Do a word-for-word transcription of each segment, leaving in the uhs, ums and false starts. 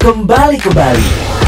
kembali ke Bali.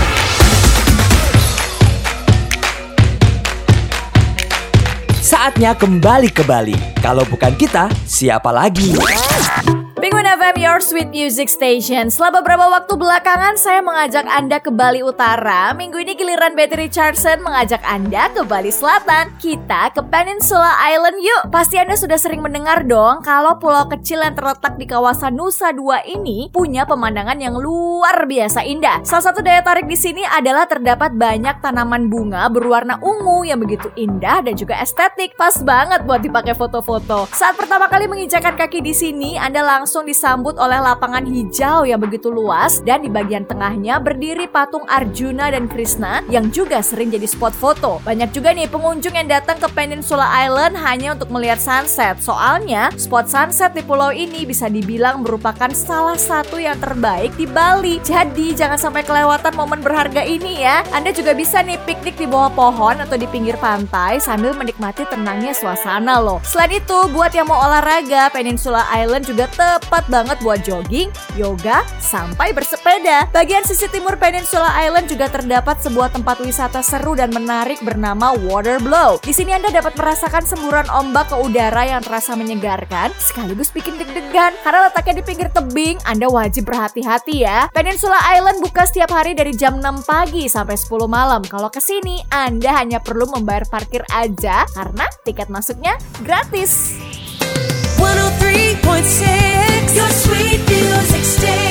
Saatnya kembali ke Bali. Kalau bukan kita, siapa lagi? Penguin F M, your sweet music station. Setelah beberapa waktu belakangan, saya mengajak Anda ke Bali Utara. Minggu ini giliran Betty Richardson mengajak Anda ke Bali Selatan. Kita ke Peninsula Island yuk. Pasti Anda sudah sering mendengar dong kalau pulau kecil yang terletak di kawasan Nusa Dua ini punya pemandangan yang luar biasa indah. Salah satu daya tarik di sini adalah terdapat banyak tanaman bunga berwarna ungu yang begitu indah dan juga estetik. Pas banget buat dipakai foto-foto. Saat pertama kali menginjakan kaki di sini, Anda langsung langsung disambut oleh lapangan hijau yang begitu luas dan di bagian tengahnya berdiri patung Arjuna dan Krishna yang juga sering jadi spot foto. Banyak juga nih pengunjung yang datang ke Peninsula Island hanya untuk melihat sunset. Soalnya spot sunset di pulau ini bisa dibilang merupakan salah satu yang terbaik di Bali. Jadi jangan sampai kelewatan momen berharga ini ya. Anda juga bisa nih piknik di bawah pohon atau di pinggir pantai sambil menikmati tenangnya suasana loh. Selain itu, buat yang mau olahraga, Peninsula Island juga tepat banget buat jogging, yoga, sampai bersepeda. Bagian sisi timur Peninsula Island juga terdapat sebuah tempat wisata seru dan menarik bernama Water Blow. Di sini Anda dapat merasakan semburan ombak ke udara yang terasa menyegarkan, sekaligus bikin deg-degan. Karena letaknya di pinggir tebing, Anda wajib berhati-hati ya. Peninsula Island buka setiap hari dari jam enam pagi sampai sepuluh malam. Kalau kesini, Anda hanya perlu membayar parkir aja karena tiket masuknya gratis. one oh three point six Your sweet music station.